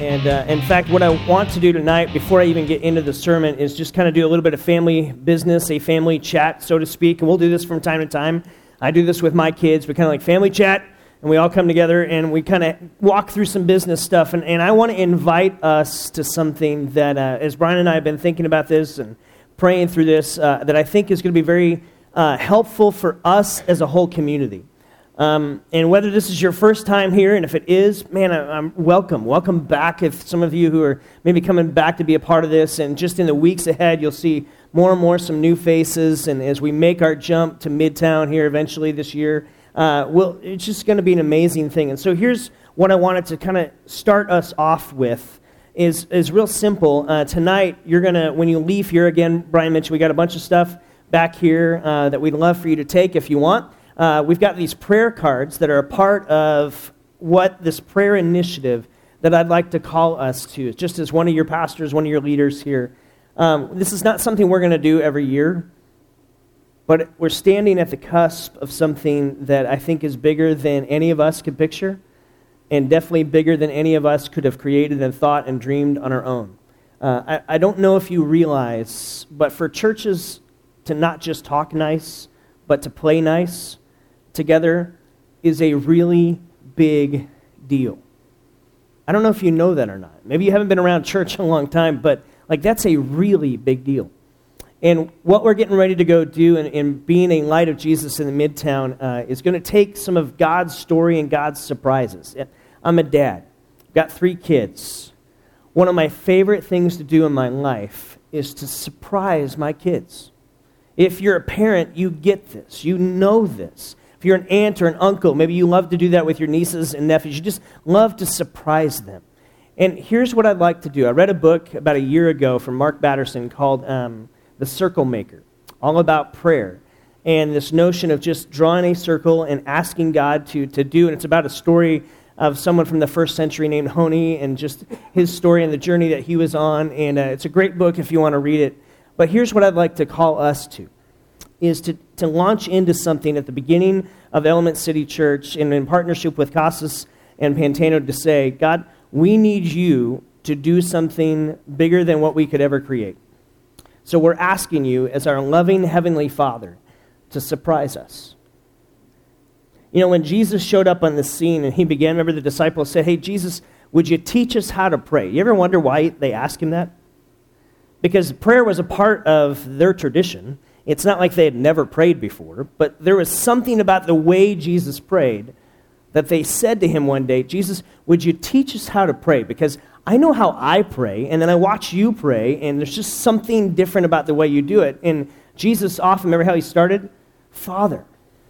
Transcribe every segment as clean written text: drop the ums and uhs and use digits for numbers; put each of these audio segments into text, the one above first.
And in fact, what I want to do tonight, before I even get into the sermon, is just kind of do a little bit of family business, a family chat, so to speak. And we'll do this from time to time. I do this with my kids. We kind of like family chat, and we all come together, and we kind of walk through some business stuff. And I want to invite us to something that, as Brian and I have been thinking about this and praying through this, that I think is going to be very helpful for us as a whole community. And whether this is your first time here, and if it is, man, I'm welcome. Welcome back if some of you who are maybe coming back to be a part of this, and just in the weeks ahead, you'll see more and more some new faces, and as we make our jump to Midtown here eventually this year, it's just going to be an amazing thing. And so here's what I wanted to kind of start us off with, is real simple. Tonight, you're going to, when you leave here, again, Brian mentioned we got a bunch of stuff back here that we'd love for you to take if you want. We've got these prayer cards that are a part of what this prayer initiative that I'd like to call us to, just as one of your pastors, one of your leaders here. This is not something we're going to do every year, but we're standing at the cusp of something that I think is bigger than any of us could picture, and definitely bigger than any of us could have created and thought and dreamed on our own. I don't know if you realize, but for churches to not just talk nice, but to play nice together is a really big deal. I don't know if you know that or not. Maybe you haven't been around church a long time, but that's a really big deal. And what we're getting ready to go do in being a light of Jesus in the Midtown is going to take some of God's story and God's surprises. I'm a dad. Got 3 kids. One of my favorite things to do in my life is to surprise my kids. If you're a parent, you get this. You know this. If you're an aunt or an uncle, maybe you love to do that with your nieces and nephews. You just love to surprise them. And here's what I'd like to do. I read a book about a year ago from Mark Batterson called The Circle Maker, all about prayer. And this notion of just drawing a circle and asking God to do. And it's about a story of someone from the first century named Honi and just his story and the journey that he was on. And it's a great book if you want to read it. But here's what I'd like to call us to, is to launch into something at the beginning of Element City Church and in partnership with Casas and Pantano to say, God, we need you to do something bigger than what we could ever create. So we're asking you, as our loving Heavenly Father, to surprise us. You know, when Jesus showed up on the scene and he began, remember the disciples said, hey, Jesus, would you teach us how to pray? You ever wonder why they asked him that? Because prayer was a part of their tradition. It's not like they had never prayed before, but there was something about the way Jesus prayed that they said to him one day, Jesus, would you teach us how to pray? Because I know how I pray, and then I watch you pray, and there's just something different about the way you do it. And Jesus often, remember how he started? Father,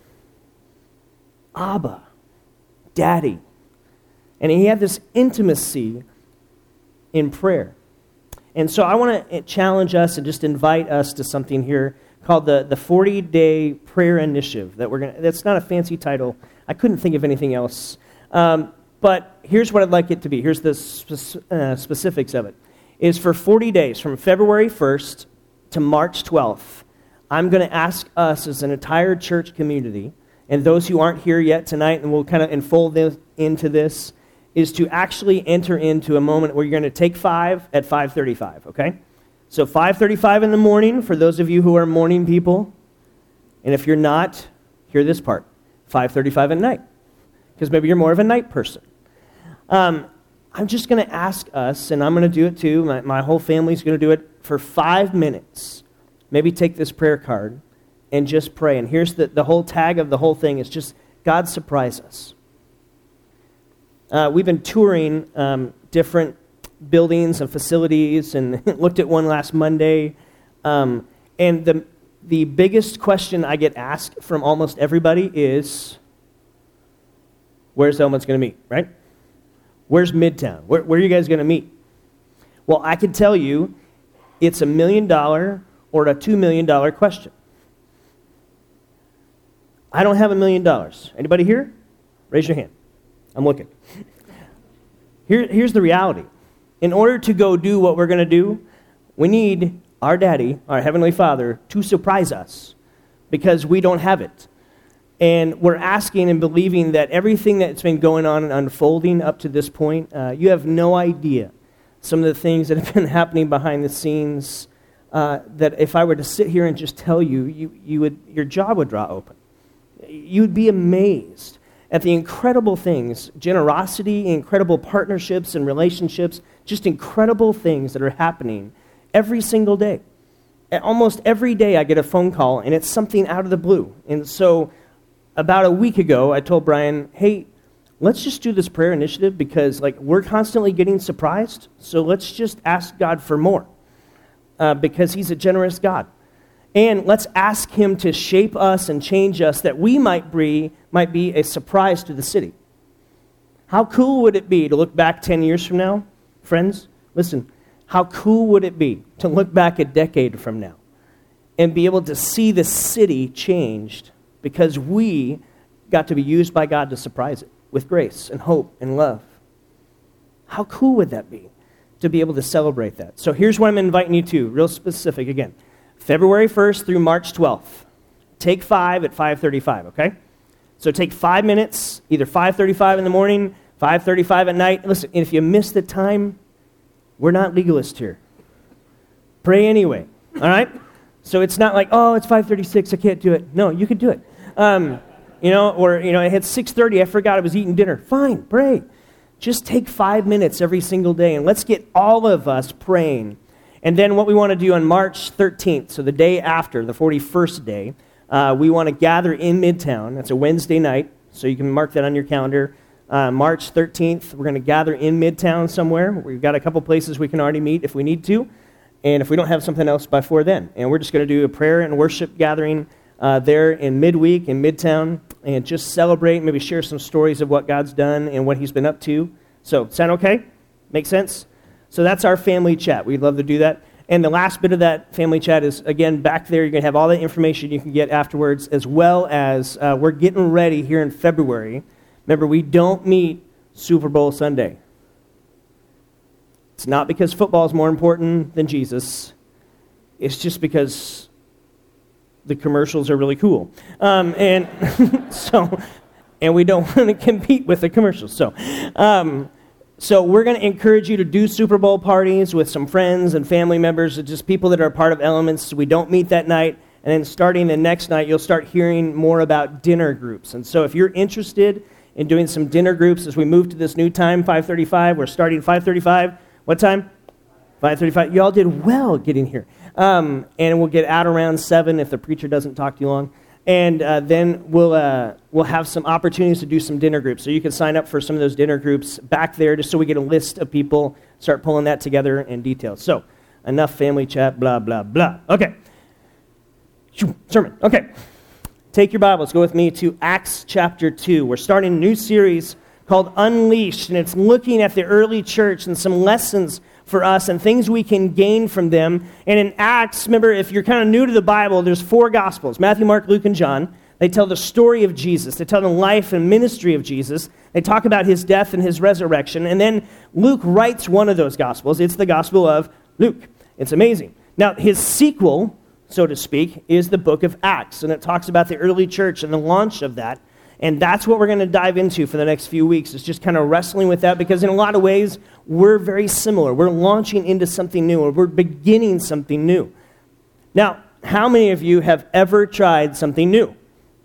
Abba, Daddy. And he had this intimacy in prayer. And so I want to challenge us and just invite us to something here called the 40-day prayer initiative. That's not a fancy title. I couldn't think of anything else. But here's what I'd like it to be. Here's the specifics of it. Is for 40 days, from February 1st to March 12th, I'm going to ask us as an entire church community, and those who aren't here yet tonight, and we'll kind of enfold them into this, is to actually enter into a moment where you're going to take 5 at 5:35, okay? So 5:35 in the morning for those of you who are morning people. And if you're not, hear this part, 5:35 at night, because maybe you're more of a night person. I'm just going to ask us, and I'm going to do it too, my whole family's going to do it for 5 minutes. Maybe take this prayer card and just pray. And here's the whole tag of the whole thing is just, God surprise us. We've been touring different buildings and facilities and looked at one last Monday. And the biggest question I get asked from almost everybody is, where's Element's going to meet, right? Where's Midtown? Where are you guys going to meet? Well, I can tell you it's $1 million or a $2 million question. I don't have $1 million. Anybody here? Raise your hand. I'm looking. Here's the reality. In order to go do what we're going to do, we need our daddy, our Heavenly Father, to surprise us because we don't have it. And we're asking and believing that everything that's been going on and unfolding up to this point, you have no idea some of the things that have been happening behind the scenes that if I were to sit here and just tell you, your jaw would drop open. You'd be amazed at the incredible things, generosity, incredible partnerships and relationships, just incredible things that are happening every single day. Almost every day I get a phone call, and it's something out of the blue. And so about a week ago, I told Brian, hey, let's just do this prayer initiative because we're constantly getting surprised, so let's just ask God for more because he's a generous God. And let's ask him to shape us and change us that we might be a surprise to the city. How cool would it be to look back 10 years from now? Friends, listen, how cool would it be to look back a decade from now and be able to see the city changed because we got to be used by God to surprise it with grace and hope and love? How cool would that be to be able to celebrate that? So here's what I'm inviting you to, real specific again. February 1st through March 12th. Take 5 at 5:35, okay? So take 5 minutes, either 5:35 in the morning, 5:35 at night. Listen, if you miss the time, we're not legalists here. Pray anyway, all right? So it's not like, oh, it's 5:36, I can't do it. No, you can do it. It hit 6:30, I forgot I was eating dinner. Fine, pray. Just take 5 minutes every single day, and let's get all of us praying. And then what we want to do on March 13th, so the day after, the 41st day, we want to gather in Midtown. That's a Wednesday night, so you can mark that on your calendar. March 13th, we're going to gather in Midtown somewhere. We've got a couple places we can already meet if we need to, and if we don't have something else before then. And we're just going to do a prayer and worship gathering there in midweek in Midtown and just celebrate, maybe share some stories of what God's done and what he's been up to. So, sound okay? Make sense? So that's our family chat. We'd love to do that. And the last bit of that family chat is, again, back there. You're going to have all the information you can get afterwards, as well as we're getting ready here in February. Remember, we don't meet Super Bowl Sunday. It's not because football is more important than Jesus. It's just because the commercials are really cool. And we don't want to compete with the commercials. So we're going to encourage you to do Super Bowl parties with some friends and family members, just people that are part of Elements. We don't meet that night. And then starting the next night, you'll start hearing more about dinner groups. And so if you're interested in doing some dinner groups as we move to this new time, 5:35, we're starting 5:35. What time? 5:35. Y'all did well getting here. And we'll get out around 7 if the preacher doesn't talk too long. And then we'll have some opportunities to do some dinner groups. So you can sign up for some of those dinner groups back there just so we get a list of people, start pulling that together in detail. So enough family chat, blah, blah, blah. Okay. Sermon. Okay. Take your Bibles. Go with me to Acts chapter 2. We're starting a new series called Unleashed, and it's looking at the early church and some lessons for us and things we can gain from them. And in Acts, remember, if you're kind of new to the Bible, there's 4 Gospels, Matthew, Mark, Luke, and John. They tell the story of Jesus. They tell the life and ministry of Jesus. They talk about his death and his resurrection. And then Luke writes one of those Gospels. It's the Gospel of Luke. It's amazing. Now, his sequel, so to speak, is the book of Acts. And it talks about the early church and the launch of that. And that's what we're going to dive into for the next few weeks, is just kind of wrestling with that, because in a lot of ways, we're very similar. We're launching into something new, or we're beginning something new. Now, how many of you have ever tried something new?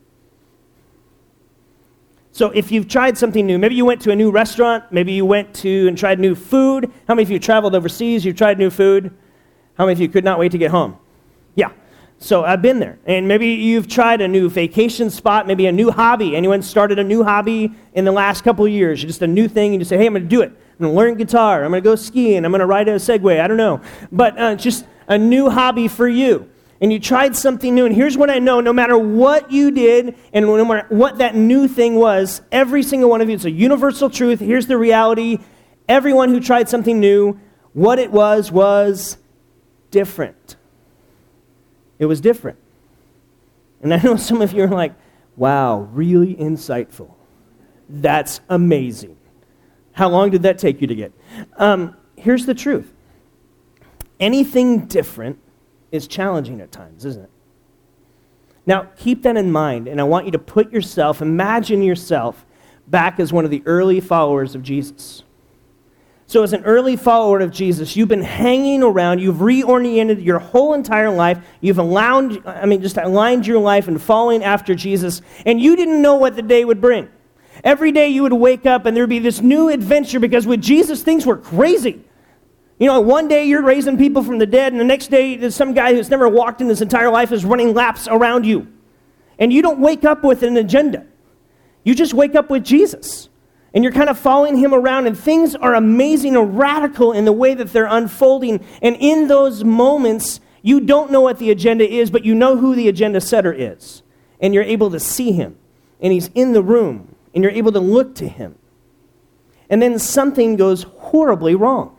So if you've tried something new, maybe you went to a new restaurant, maybe you went to and tried new food. How many of you traveled overseas, you've tried new food? How many of you could not wait to get home? Yeah. So I've been there. And maybe you've tried a new vacation spot, maybe a new hobby. Anyone started a new hobby in the last couple of years? Just a new thing, and you say, hey, I'm going to do it. I'm going to learn guitar. I'm going to go skiing. I'm going to ride a Segway. I don't know. But just a new hobby for you. And you tried something new. And here's what I know. No matter what you did and no matter what that new thing was, every single one of you, it's a universal truth. Here's the reality. Everyone who tried something new, what it was different. It was different. And I know some of you are like, wow, really insightful. That's amazing. How long did that take you to get? Here's the truth. Anything different is challenging at times, isn't it? Now, keep that in mind, and I want you to imagine yourself back as one of the early followers of Jesus. So as an early follower of Jesus, you've been hanging around, you've reoriented your whole entire life, you've aligned your life and following after Jesus, and you didn't know what the day would bring. Every day you would wake up and there would be this new adventure, because with Jesus, things were crazy. One day you're raising people from the dead, and the next day there's some guy who's never walked in his entire life is running laps around you. And you don't wake up with an agenda. You just wake up with Jesus. And you're kind of following him around, and things are amazing and radical in the way that they're unfolding. And in those moments, you don't know what the agenda is, but you know who the agenda setter is. And you're able to see him. And he's in the room. And you're able to look to him. And then something goes horribly wrong.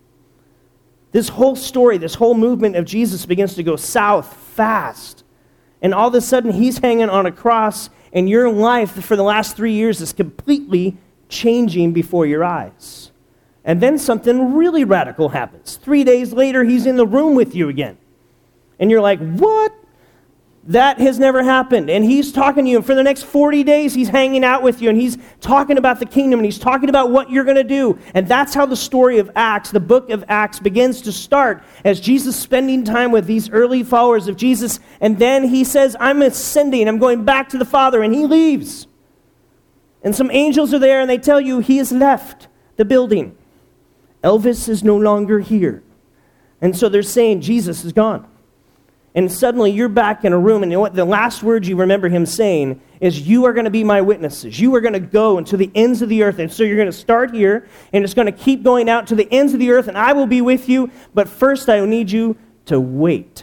This whole story, this whole movement of Jesus begins to go south fast. And all of a sudden, he's hanging on a cross, and your life for the last 3 years is completely changing before your eyes. And then something really radical happens. 3 days later, he's in the room with you again. And you're like, what? That has never happened. And he's talking to you. And for the next 40 days, he's hanging out with you. And he's talking about the kingdom. And he's talking about what you're going to do. And that's how the story of Acts, the book of Acts, begins to start. As Jesus spending time with these early followers of Jesus. And then he says, I'm ascending. I'm going back to the Father. And he leaves. And some angels are there. And they tell you he has left the building. Elvis is no longer here. And so they're saying Jesus is gone. And suddenly you're back in a room, and the last words you remember him saying is, you are going to be my witnesses. You are going to go into the ends of the earth. And so you're going to start here, and it's going to keep going out to the ends of the earth, and I will be with you. But first I need you to wait.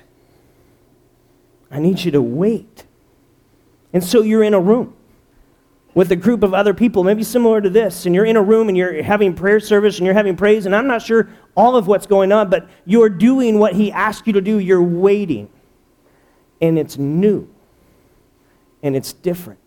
I need you to wait. And so you're in a room with a group of other people, maybe similar to this, and you're in a room and you're having prayer service and you're having praise, and I'm not sure all of what's going on, but you're doing what he asked you to do. You're waiting. And it's new. And it's different.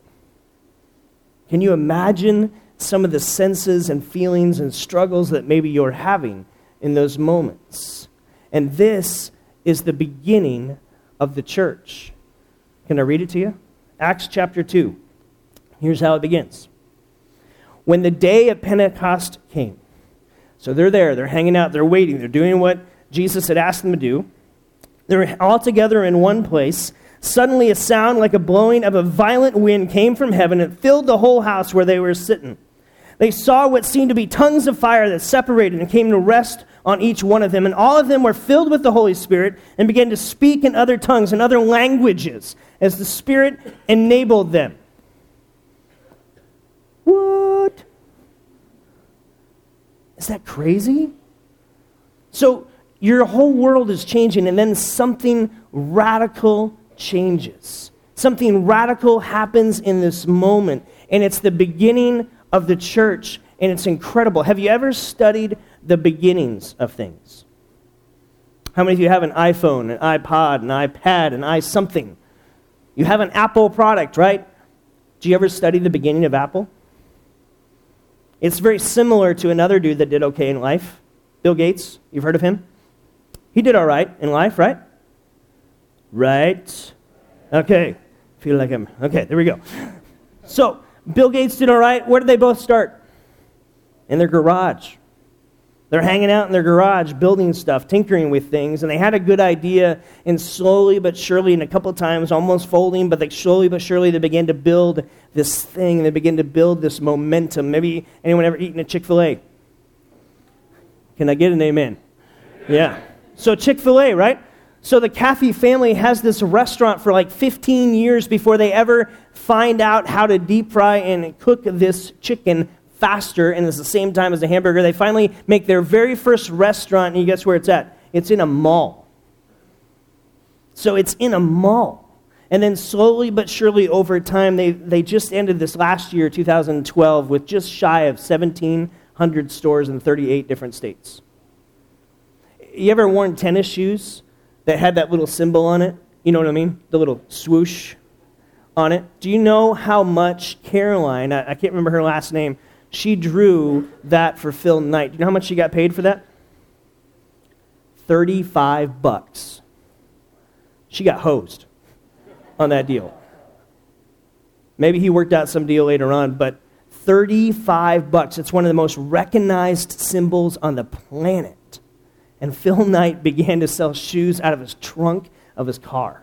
Can you imagine some of the senses and feelings and struggles that maybe you're having in those moments? And this is the beginning of the church. Can I read it to you? Acts chapter 2. Here's how it begins. When the day of Pentecost came, so they're there, they're hanging out, they're waiting, they're doing what Jesus had asked them to do. They're all together in one place. Suddenly a sound like a blowing of a violent wind came from heaven and filled the whole house where they were sitting. They saw what seemed to be tongues of fire that separated and came to rest on each one of them. And all of them were filled with the Holy Spirit and began to speak in other tongues and other languages as the Spirit enabled them. What? Is that crazy? So your whole world is changing, and then something radical changes. Something radical happens in this moment, and it's the beginning of the church, and it's incredible. Have you ever studied the beginnings of things? How many of you have an iPhone, an iPod, an iPad, an iSomething? You have an Apple product, right? Do you ever study the beginning of Apple? It's very similar to another dude that did okay in life. Bill Gates, you've heard of him? He did all right in life, right? Right? Okay. Feel like him. Okay, there we go. So, Bill Gates did all right. Where did they both start? In their garage. They're hanging out in their garage, building stuff, tinkering with things, and they had a good idea, and slowly but surely, and a couple of times almost folding, but slowly but surely they began to build this thing, and they began to build this momentum. Maybe anyone ever eaten a Chick-fil-A? Can I get an amen? Yeah. So Chick-fil-A, right? So the Caffey family has this restaurant for like 15 years before they ever find out how to deep fry and cook this chicken faster and at the same time as a hamburger. They finally make their very first restaurant, and you guess where it's at? It's in a mall. So it's in a mall. And then slowly but surely over time, they just ended this last year, 2012, with just shy of 1,700 stores in 38 different states. You ever worn tennis shoes that had that little symbol on it? You know what I mean? The little swoosh on it. Do you know how much Caroline, I can't remember her last name, she drew that for Phil Knight. Do you know how much she got paid for that? $35. She got hosed. on that deal. Maybe he worked out some deal later on, but $35. It's one of the most recognized symbols on the planet. And Phil Knight began to sell shoes out of his trunk of his car.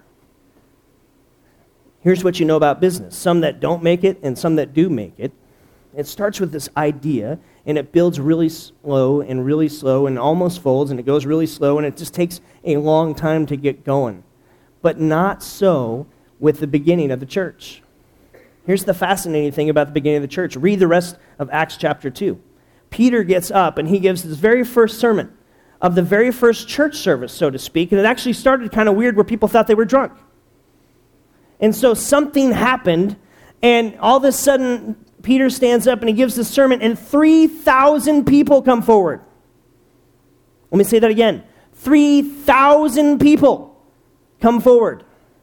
Here's what you know about business. Some that don't make it and some that do make it. It starts with this idea, and it builds really slow and almost folds, and it goes really slow, and it just takes a long time to get going. But not so with the beginning of the church. Here's the fascinating thing about the beginning of the church. Read the rest of Acts chapter 2. Peter gets up, and he gives his very first sermon of the very first church service, so to speak, and it actually started kind of weird where people thought they were drunk. And so something happened, and all of a sudden, Peter stands up and he gives this sermon, and 3,000 people come forward. Let me say that again. 3,000 people come forward.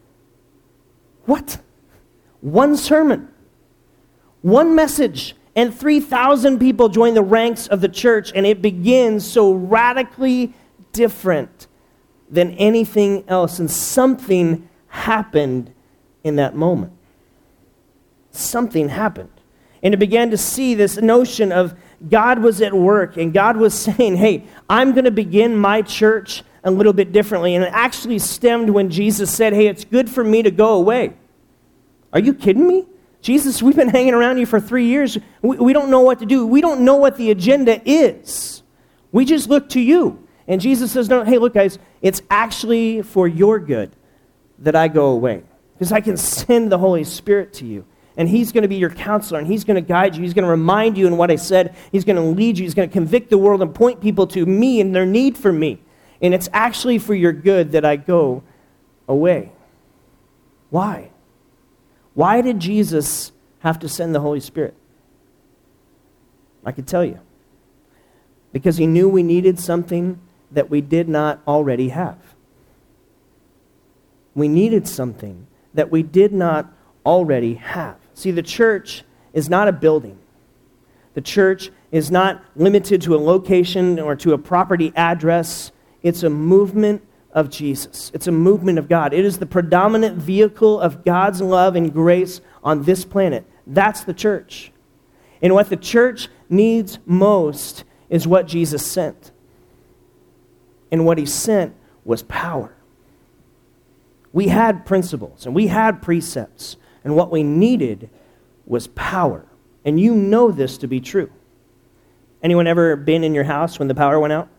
What? One sermon, one message, and 3,000 people join the ranks of the church, and it begins so radically different than anything else. And something happened in that moment. Something happened. And it began to see this notion of God was at work, and God was saying, hey, I'm going to begin my church a little bit differently. And it actually stemmed when Jesus said, hey, it's good for me to go away. Are you kidding me? Jesus, we've been hanging around you for 3 years. We don't know what to do. We don't know what the agenda is. We just look to you. And Jesus says, no, hey, look, guys, it's actually for your good that I go away. Because I can send the Holy Spirit to you. And he's going to be your counselor, and he's going to guide you. He's going to remind you in what I said. He's going to lead you. He's going to convict the world and point people to me and their need for me. And it's actually for your good that I go away. Why? Why did Jesus have to send the Holy Spirit? I could tell you. Because he knew we needed something that we did not already have. We needed something that we did not already have. See, the church is not a building. The church is not limited to a location or to a property address. It's a movement of Jesus. It's a movement of God. It is the predominant vehicle of God's love and grace on this planet. That's the church. And what the church needs most is what Jesus sent. And what he sent was power. We had principles and we had precepts, and what we needed was power. And you know this to be true. Anyone ever been in your house when the power went out?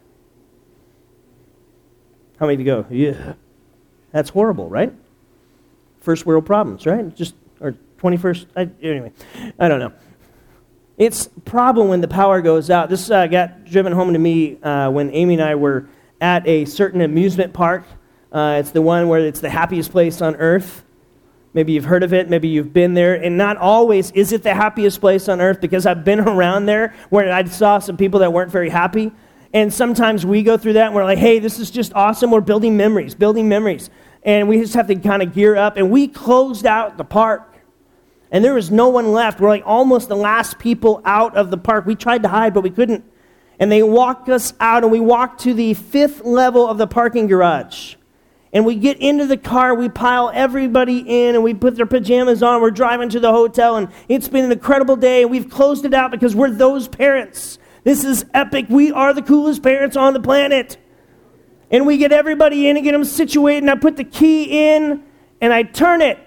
How many of you go, yeah, that's horrible, right? First world problems, right? Or 21st, anyway, I don't know. It's a problem when the power goes out. This got driven home to me when Amy and I were at a certain amusement park. It's the one where it's the happiest place on earth. Maybe you've heard of it. Maybe you've been there. And not always is it the happiest place on earth, because I've been around there where I saw some people that weren't very happy. And sometimes we go through that and we're like, hey, this is just awesome. We're building memories. And we just have to kind of gear up. And we closed out the park. And there was no one left. We're like almost the last people out of the park. We tried to hide, but we couldn't. And they walked us out, and we walked to the 5th level of the parking garage. And we get into the car, we pile everybody in, and we put their pajamas on. We're driving to the hotel, and it's been an incredible day, and we've closed it out because we're those parents. This is epic. We are the coolest parents on the planet. And we get everybody in and get them situated, and I put the key in, and I turn it.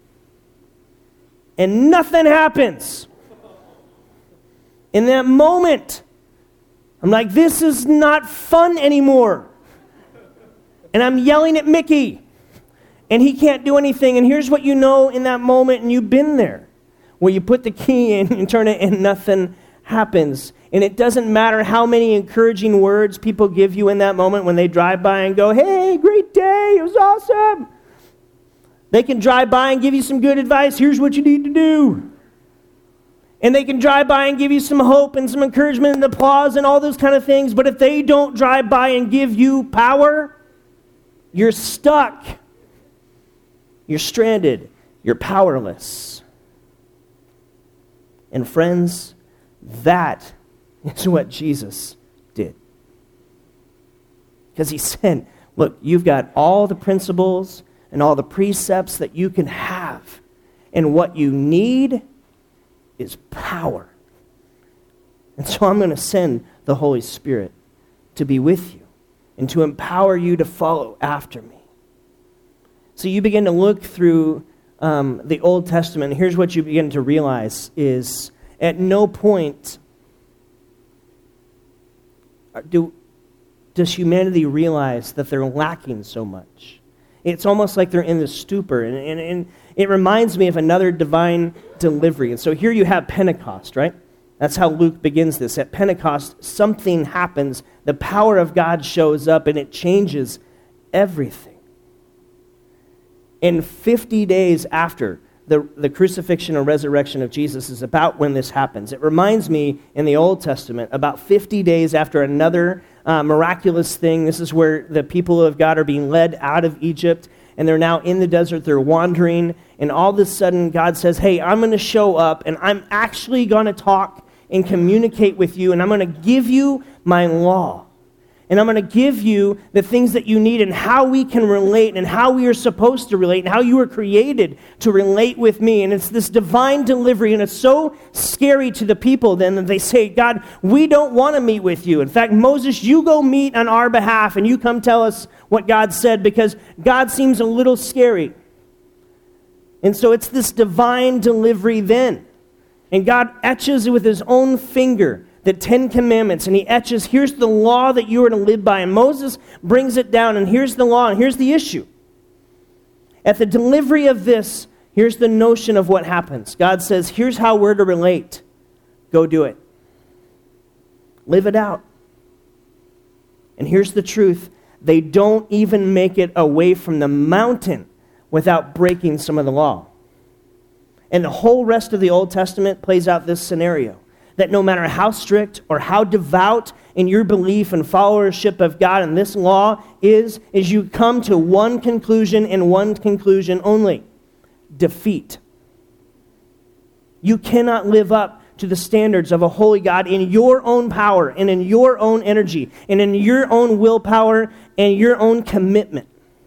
And nothing happens. In that moment, I'm like, this is not fun anymore. And I'm yelling at Mickey. And he can't do anything. And here's what you know in that moment, and you've been there, where you put the key in and turn it and nothing happens. And it doesn't matter how many encouraging words people give you in that moment when they drive by and go, hey, great day, it was awesome. They can drive by and give you some good advice. Here's what you need to do. And they can drive by and give you some hope and some encouragement and applause and all those kind of things. But if they don't drive by and give you power, you're stuck. You're stranded. You're powerless. And friends, that is what Jesus did. Because he said, look, you've got all the principles and all the precepts that you can have. And what you need is power. And so I'm going to send the Holy Spirit to be with you and to empower you to follow after me. So you begin to look through the Old Testament. Here's what you begin to realize is at no point does humanity realize that they're lacking so much. It's almost like they're in this stupor. And it reminds me of another divine delivery. And so here you have Pentecost, right? That's how Luke begins this. At Pentecost, something happens. The power of God shows up, and it changes everything. And 50 days after the crucifixion or resurrection of Jesus is about when this happens. It reminds me in the Old Testament, about 50 days after another miraculous thing. This is where the people of God are being led out of Egypt, and they're now in the desert. They're wandering, and all of a sudden God says, hey, I'm going to show up, and I'm actually going to talk and communicate with you, and I'm going to give you my law. And I'm going to give you the things that you need and how we can relate and how we are supposed to relate and how you were created to relate with me. And it's this divine delivery, and it's so scary to the people then that they say, God, we don't want to meet with you. In fact, Moses, you go meet on our behalf and you come tell us what God said, because God seems a little scary. And so it's this divine delivery then. And God etches with his own finger the 10 Commandments, and he etches, here's the law that you are to live by. And Moses brings it down, and here's the law, and here's the issue. At the delivery of this, here's the notion of what happens. God says, here's how we're to relate. Go do it. Live it out. And here's the truth. They don't even make it away from the mountain without breaking some of the law. And the whole rest of the Old Testament plays out this scenario. That no matter how strict or how devout in your belief and followership of God and this law is you come to one conclusion and one conclusion only: defeat. You cannot live up to the standards of a holy God in your own power and in your own energy and in your own willpower and your own commitment.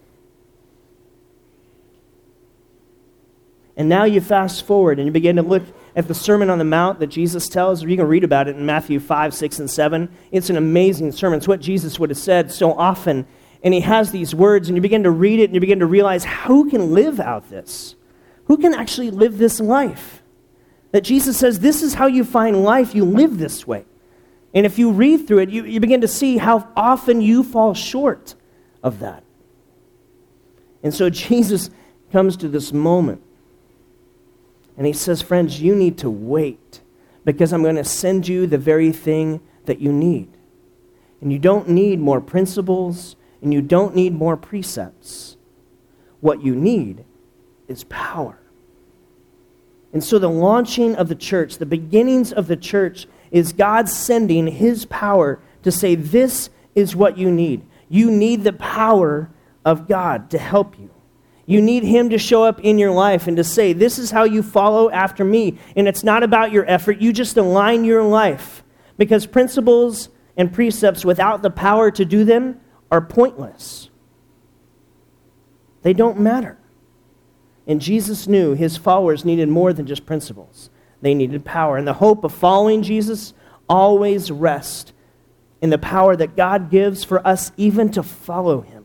And now you fast forward and you begin to look at the Sermon on the Mount that Jesus tells. You can read about it in Matthew 5, 6, and 7. It's an amazing sermon. It's what Jesus would have said so often. And he has these words, and you begin to read it, and you begin to realize, who can live out this? Who can actually live this life? That Jesus says, this is how you find life. You live this way. And if you read through it, you begin to see how often you fall short of that. And so Jesus comes to this moment. And he says, friends, you need to wait, because I'm going to send you the very thing that you need. And you don't need more principles, and you don't need more precepts. What you need is power. And so the launching of the church, the beginnings of the church, is God sending his power to say, this is what you need. You need the power of God to help you. You need him to show up in your life and to say, this is how you follow after me. And it's not about your effort. You just align your life. Because principles and precepts without the power to do them are pointless. They don't matter. And Jesus knew his followers needed more than just principles. They needed power. And the hope of following Jesus always rests in the power that God gives for us even to follow him.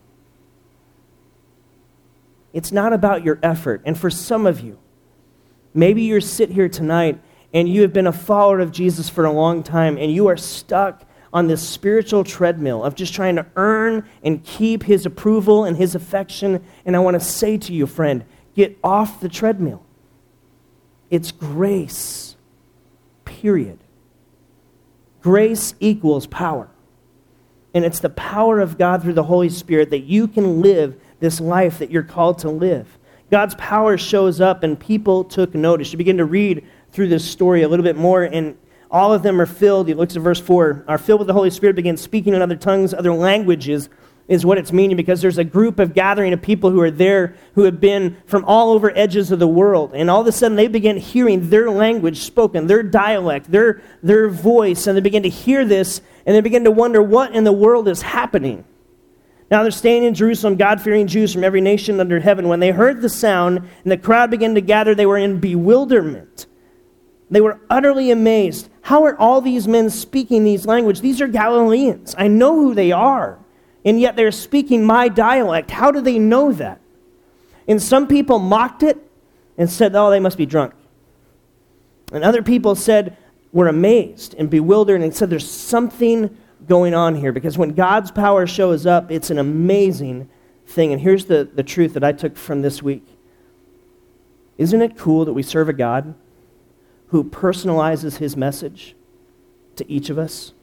It's not about your effort. And for some of you, maybe you're sitting here tonight and you have been a follower of Jesus for a long time, and you are stuck on this spiritual treadmill of just trying to earn and keep his approval and his affection. And I want to say to you, friend, get off the treadmill. It's grace, period. Grace equals power. And it's the power of God through the Holy Spirit that you can live this life that you're called to live. God's power shows up, and people took notice. You begin to read through this story a little bit more, and all of them are filled. He looks at verse 4. Are filled with the Holy Spirit, begin speaking in other tongues, other languages, is what it's meaning, because there's a group of gathering of people who are there who have been from all over edges of the world. And all of a sudden they begin hearing their language spoken, their dialect, their voice, and they begin to hear this, and they begin to wonder what in the world is happening. Now they're staying in Jerusalem, God-fearing Jews from every nation under heaven. When they heard the sound and the crowd began to gather, they were in bewilderment. They were utterly amazed. How are all these men speaking these languages? These are Galileans. I know who they are. And yet they're speaking my dialect. How do they know that? And some people mocked it and said, oh, they must be drunk. And other people were amazed and bewildered and said there's something going on here, because when God's power shows up, it's an amazing thing. And here's the truth that I took from this week. Isn't it cool that we serve a God who personalizes his message to each of us?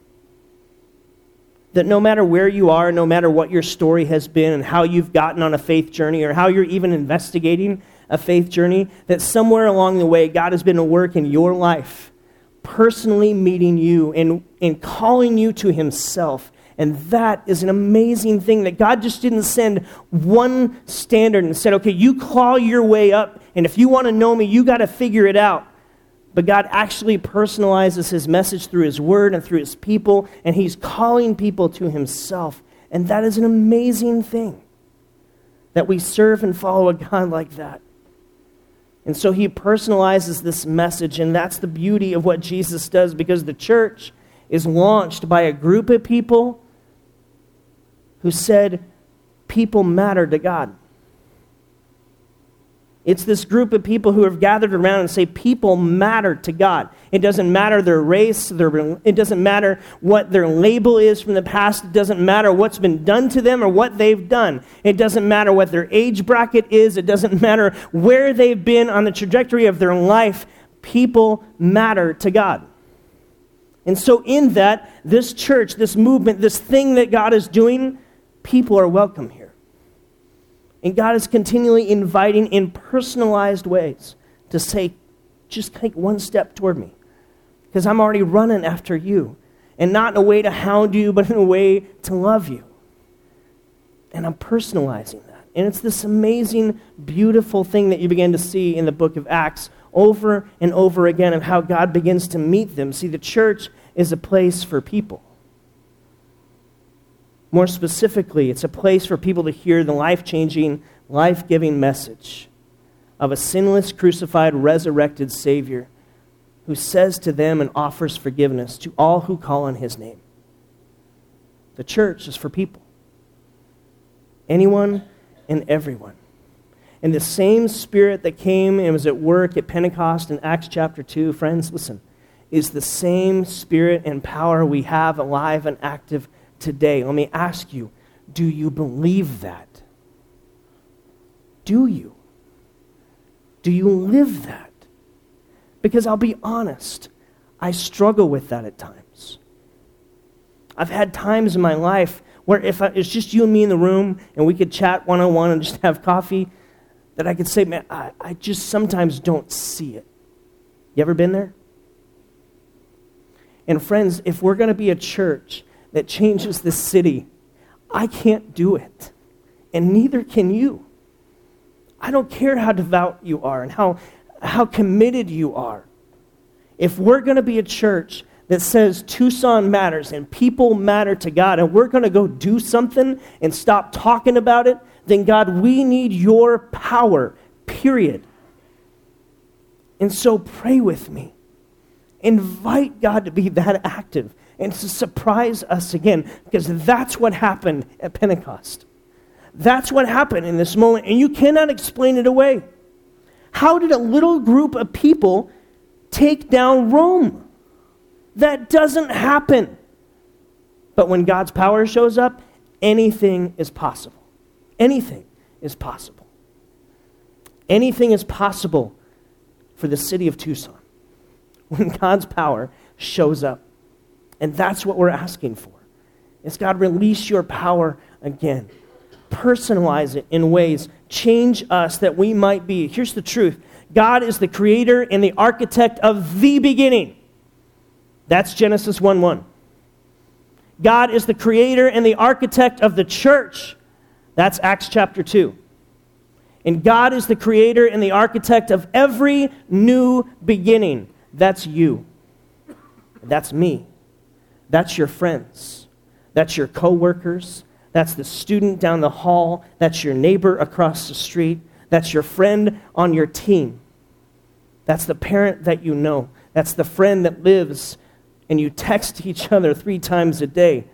That no matter where you are, no matter what your story has been and how you've gotten on a faith journey or how you're even investigating a faith journey, that somewhere along the way, God has been at work in your life, personally meeting you and calling you to himself. And that is an amazing thing, that God just didn't send one standard and said, okay, you claw your way up, and if you want to know me, you got to figure it out. But God actually personalizes his message through his word and through his people, and he's calling people to himself. And that is an amazing thing, that we serve and follow a God like that. And so he personalizes this message, and that's the beauty of what Jesus does, because the church is launched by a group of people who said people matter to God. It's this group of people who have gathered around and say people matter to God. It doesn't matter their race, it doesn't matter what their label is from the past, it doesn't matter what's been done to them or what they've done. It doesn't matter what their age bracket is, it doesn't matter where they've been on the trajectory of their life. People matter to God. And so in that, this church, this movement, this thing that God is doing, people are welcome here. And God is continually inviting in personalized ways to say, just take one step toward me, because I'm already running after you. And not in a way to hound you, but in a way to love you. And I'm personalizing that. And it's this amazing, beautiful thing that you begin to see in the book of Acts over and over again, of how God begins to meet them. See, the church is a place for people. More specifically, it's a place for people to hear the life-changing, life-giving message of a sinless, crucified, resurrected Savior who says to them and offers forgiveness to all who call on his name. The church is for people. Anyone and everyone. And the same Spirit that came and was at work at Pentecost in Acts chapter 2, friends, listen, is the same Spirit and power we have alive and active today. Let me ask you, do you believe that? Do you? Do you live that? Because I'll be honest, I struggle with that at times. I've had times in my life where if it's just you and me in the room and we could chat one-on-one and just have coffee, that I could say, man, I just sometimes don't see it. You ever been there? And friends, if we're going to be a church that changes this city, I can't do it. And neither can you. I don't care how devout you are and how committed you are. If we're going to be a church that says Tucson matters and people matter to God, and we're going to go do something and stop talking about it, then God, we need your power, period. And so pray with me. Invite God to be that active and to surprise us again, because that's what happened at Pentecost. That's what happened in this moment, and you cannot explain it away. How did a little group of people take down Rome? That doesn't happen. But when God's power shows up, anything is possible. Anything is possible. Anything is possible for the city of Tucson when God's power shows up. And that's what we're asking for. Is God, release your power again. Personalize it in ways. Change us that we might be. Here's the truth. God is the creator and the architect of the beginning. That's Genesis 1:1. God is the creator and the architect of the church. That's Acts chapter 2. And God is the creator and the architect of every new beginning. That's you. That's me. That's your friends. That's your coworkers. That's the student down the hall. That's your neighbor across the street. That's your friend on your team. That's the parent that you know. That's the friend that lives and you text each other 3 times a day.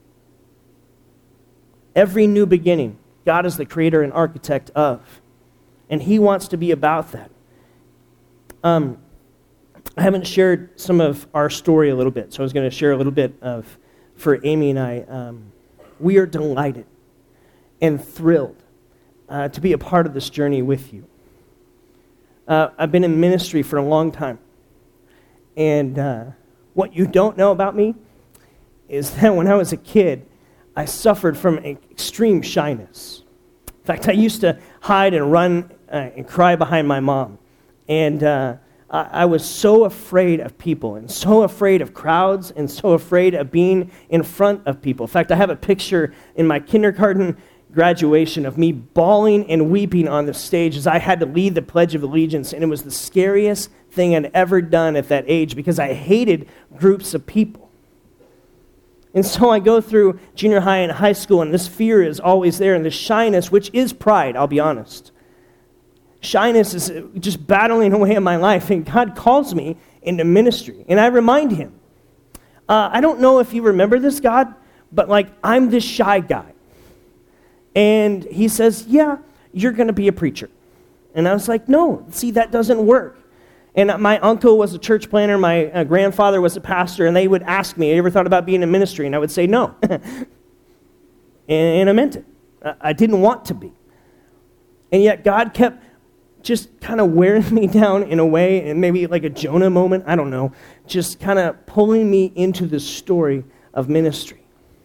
Every new beginning, God is the creator and architect of. And he wants to be about that. I haven't shared some of our story a little bit, so I was going to share a little bit of, for Amy and I, we are delighted and thrilled to be a part of this journey with you. I've been in ministry for a long time, and what you don't know about me is that when I was a kid, I suffered from extreme shyness. In fact, I used to hide and run and cry behind my mom. And I was so afraid of people and so afraid of crowds and so afraid of being in front of people. In fact, I have a picture in my kindergarten graduation of me bawling and weeping on the stage as I had to lead the Pledge of Allegiance. And it was the scariest thing I'd ever done at that age because I hated groups of people. And so I go through junior high and high school, and this fear is always there, and this shyness, which is pride, I'll be honest. Shyness is just battling away in my life, and God calls me into ministry. And I remind him, I don't know if you remember this, God, but I'm this shy guy. And he says, yeah, you're going to be a preacher. And I was like, no, see, that doesn't work. And my uncle was a church planter, my grandfather was a pastor, and they would ask me, you ever thought about being in ministry? And I would say no. and I meant it. I didn't want to be. And yet God kept just kind of wearing me down in a way, and maybe like a Jonah moment, I don't know, just kind of pulling me into the story of ministry.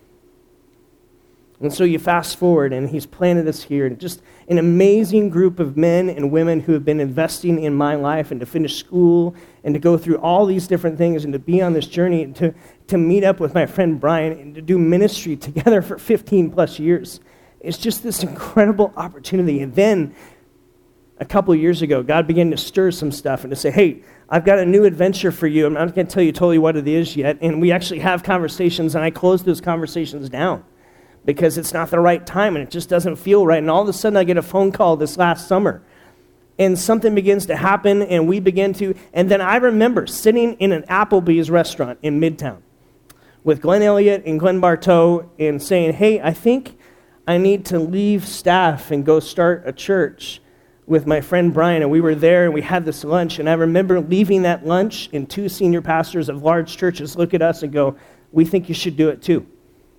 And so you fast forward, and he's planted us here, and just an amazing group of men and women who have been investing in my life, and to finish school, and to go through all these different things, and to be on this journey, and to meet up with my friend Brian, and to do ministry together for 15 plus years. It's just this incredible opportunity. And then, a couple of years ago, God began to stir some stuff, and to say, hey, I've got a new adventure for you. I'm not going to tell you totally what it is yet. And we actually have conversations, and I close those conversations down, because it's not the right time, and it just doesn't feel right. And all of a sudden, I get a phone call this last summer, and something begins to happen, and we begin to, and then I remember sitting in an Applebee's restaurant in Midtown with Glenn Elliott and Glenn Bartow, and saying, hey, I think I need to leave staff and go start a church with my friend Brian. And we were there, and we had this lunch, and I remember leaving that lunch, and 2 senior pastors of large churches look at us and go, we think you should do it too.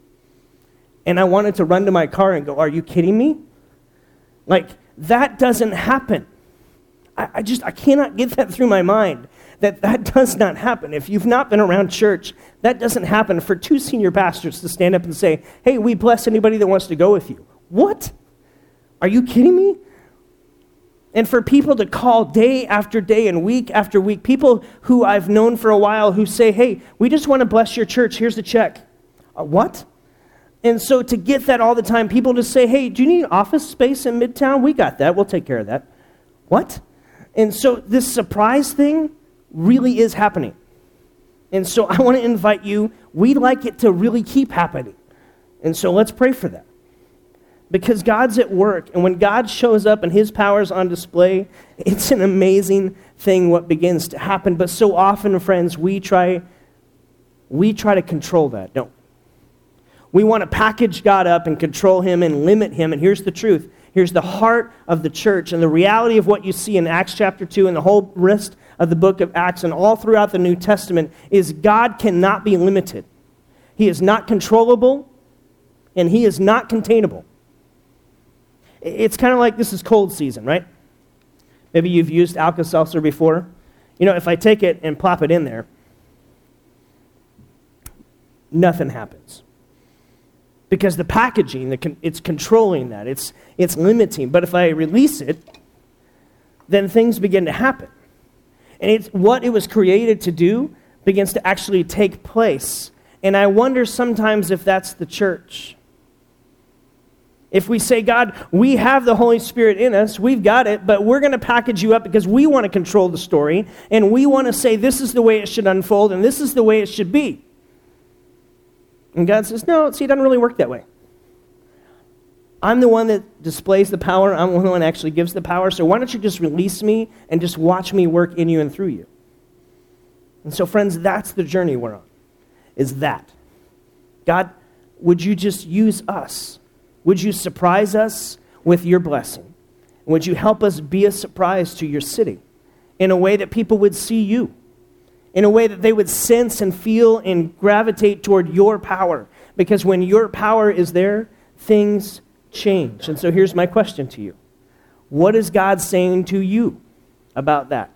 And I wanted to run to my car and go, are you kidding me? That doesn't happen. I cannot get that through my mind, that does not happen. If you've not been around church, that doesn't happen for 2 senior pastors to stand up and say, hey, we bless anybody that wants to go with you. What? Are you kidding me? And for people to call day after day and week after week, people who I've known for a while who say, hey, we just want to bless your church, here's the check. What? And so to get that all the time, people just say, hey, do you need office space in Midtown? We got that. We'll take care of that. What? And so this surprise thing really is happening. And so I want to invite you, we'd like it to really keep happening. And so let's pray for that. Because God's at work, and when God shows up and his power's on display, it's an amazing thing what begins to happen. But so often, friends, we try to control that, don't we? We want to package God up and control him and limit him. And here's the truth. Here's the heart of the church. And the reality of what you see in Acts chapter 2 and the whole rest of the book of Acts and all throughout the New Testament is God cannot be limited. He is not controllable, and he is not containable. It's kind of like this is cold season, right? Maybe you've used Alka-Seltzer before. If I take it and plop it in there, nothing happens. Because the packaging, it's controlling that. It's limiting. But if I release it, then things begin to happen. And it's what it was created to do begins to actually take place. And I wonder sometimes if that's the church. If we say, God, we have the Holy Spirit in us, we've got it, but we're going to package you up because we want to control the story, and we want to say this is the way it should unfold, and this is the way it should be. And God says, no, see, it doesn't really work that way. I'm the one that displays the power. I'm the one that actually gives the power. So why don't you just release me and just watch me work in you and through you? And so, friends, that's the journey we're on, is that. God, would you just use us? Would you surprise us with your blessing? Would you help us be a surprise to your city in a way that people would see you, in a way that they would sense and feel and gravitate toward your power? Because when your power is there, things change. And so here's my question to you. What is God saying to you about that?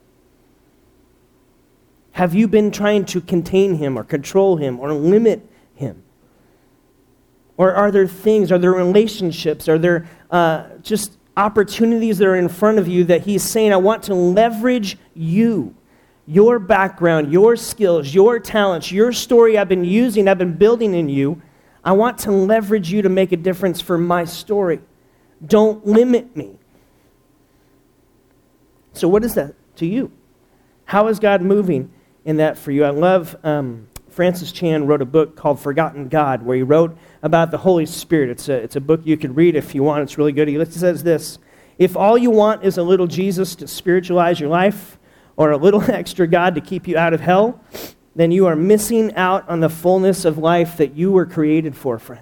Have you been trying to contain him or control him or limit him? Or are there things, are there relationships, are there just opportunities that are in front of you that he's saying, I want to leverage you, your background, your skills, your talents, your story I've been using, I've been building in you. I want to leverage you to make a difference for my story. Don't limit me. So what is that to you? How is God moving in that for you? I love Francis Chan wrote a book called Forgotten God, where he wrote about the Holy Spirit. It's a book you could read if you want. It's really good. He says this: if all you want is a little Jesus to spiritualize your life, or a little extra God to keep you out of hell, then you are missing out on the fullness of life that you were created for, friend.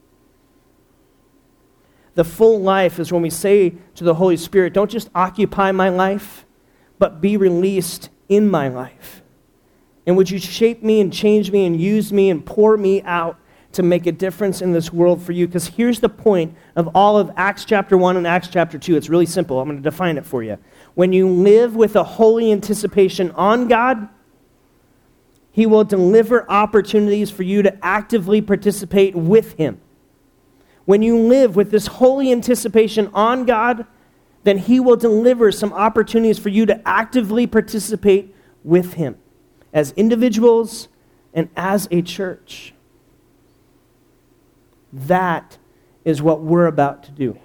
The full life is when we say to the Holy Spirit, don't just occupy my life, but be released in my life. And would you shape me and change me and use me and pour me out to make a difference in this world for you? Because here's the point of all of Acts chapter 1 and Acts chapter 2. It's really simple. I'm going to define it for you. When you live with a holy anticipation on God, he will deliver opportunities for you to actively participate with him. When you live with this holy anticipation on God, then he will deliver some opportunities for you to actively participate with him as individuals and as a church. That is what we're about to do.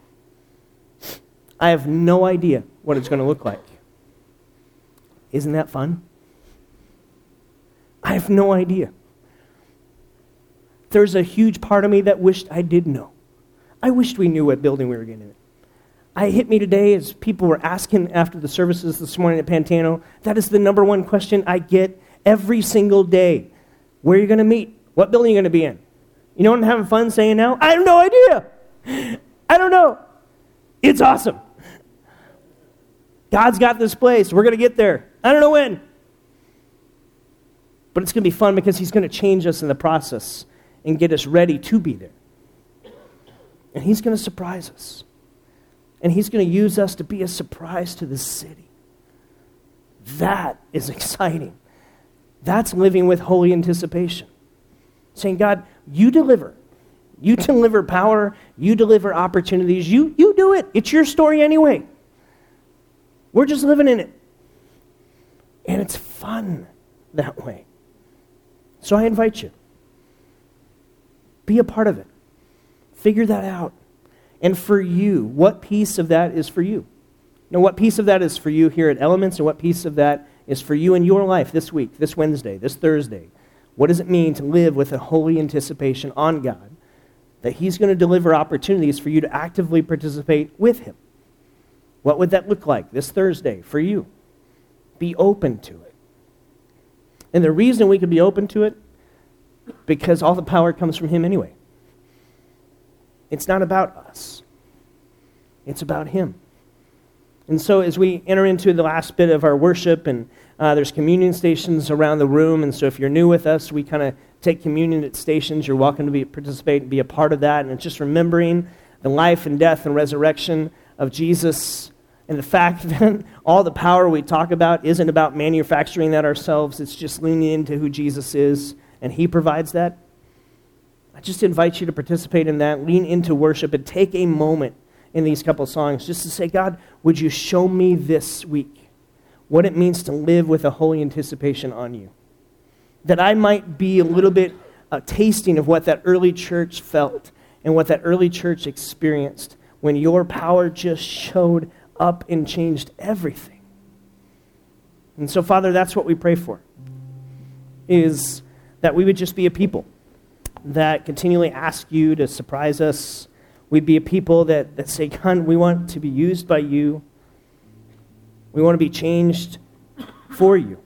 I have no idea what it's going to look like. Isn't that fun? I have no idea. There's a huge part of me that wished I did know. I wished we knew what building we were getting in. It hit me today as people were asking after the services this morning at Pantano. That is the number one question I get every single day. Where are you going to meet? What building are you going to be in? You know what I'm having fun saying now? I have no idea. I don't know. It's awesome. God's got this place. We're going to get there. I don't know when. But it's going to be fun because he's going to change us in the process and get us ready to be there. And he's going to surprise us. And he's going to use us to be a surprise to the city. That is exciting. That's living with holy anticipation. Saying, God, you deliver. You deliver power. You deliver opportunities. You do it. It's your story anyway. We're just living in it. And it's fun that way. So I invite you. Be a part of it. Figure that out. And for you, what piece of that is for you? Now, what piece of that is for you here at Elements, and what piece of that is for you in your life this week, this Wednesday, this Thursday? What does it mean to live with a holy anticipation on God, that he's going to deliver opportunities for you to actively participate with him? What would that look like this Thursday for you? Be open to it. And the reason we could be open to it, because all the power comes from him anyway. It's not about us. It's about him. And so as we enter into the last bit of our worship, and there's communion stations around the room, and so if you're new with us, we kind of take communion at stations. You're welcome to participate and be a part of that. And it's just remembering the life and death and resurrection of Jesus, and the fact that all the power we talk about isn't about manufacturing that ourselves. It's just leaning into who Jesus is, and he provides that. I just invite you to participate in that, lean into worship, and take a moment in these couple songs just to say, God, would you show me this week what it means to live with a holy anticipation on you? That I might be a little bit tasting of what that early church felt and what that early church experienced when your power just showed up and changed everything. And so, Father, that's what we pray for, is that we would just be a people that continually ask you to surprise us We'd be a people that say, God, we want to be used by you. We want to be changed for you.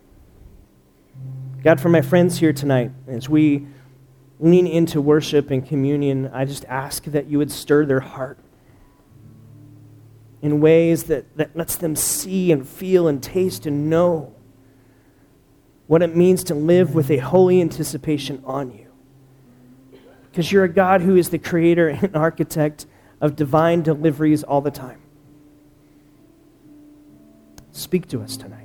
God, for my friends here tonight, as we lean into worship and communion, I just ask that you would stir their heart in ways that lets them see and feel and taste and know what it means to live with a holy anticipation on you. Because you're a God who is the creator and architect of divine deliveries all the time. Speak to us tonight.